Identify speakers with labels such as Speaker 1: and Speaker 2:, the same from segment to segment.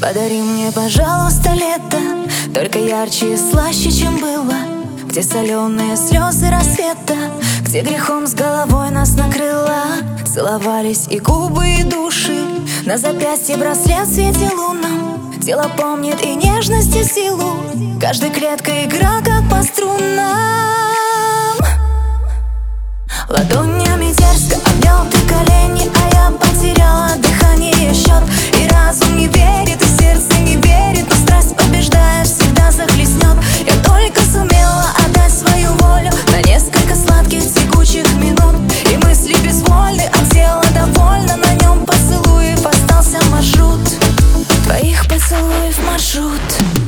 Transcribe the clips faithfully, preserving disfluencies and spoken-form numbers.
Speaker 1: Подари мне, пожалуйста, лето, только ярче и слаще, чем было. Где соленые слезы рассвета, где грехом с головой нас накрыло. Целовались и губы, и души, на запястье браслет в свете лунном. Тело помнит и нежность, и силу, каждой клеткой игра, как по струнам. Ладонями дерзко обнял ты колени, а я потеряла дыхание, счет. И разум не верит, и сердце не верит, но страсть побеждает, всегда захлестнет. Я только сумела отдать свою волю на несколько сладких текучих минут, и мысли безвольны, а тело довольно. На нем поцелуев остался маршрут, твоих поцелуев маршрут.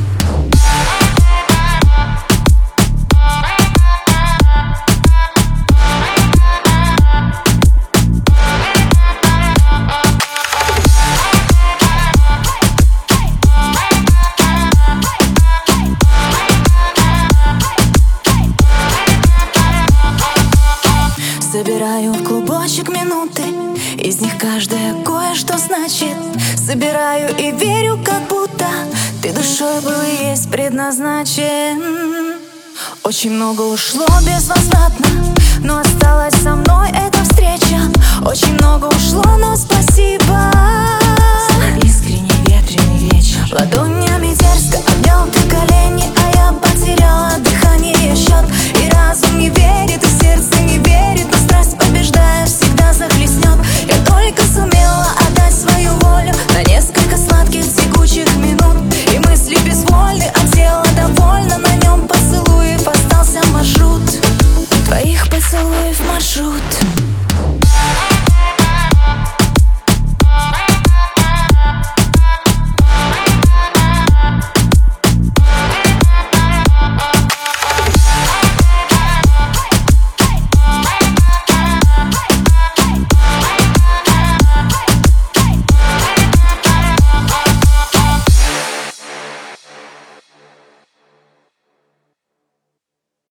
Speaker 1: Собираю в клубочек минуты, из них каждая кое-что значит. Собираю и верю, как будто ты душой был и есть предназначен. Очень много ушло безвозвратно, но осталась со мной эта встреча. Очень много ушло, но спасибо за искренний ветреный вечер. Ладонями дерзко обнял ты колени,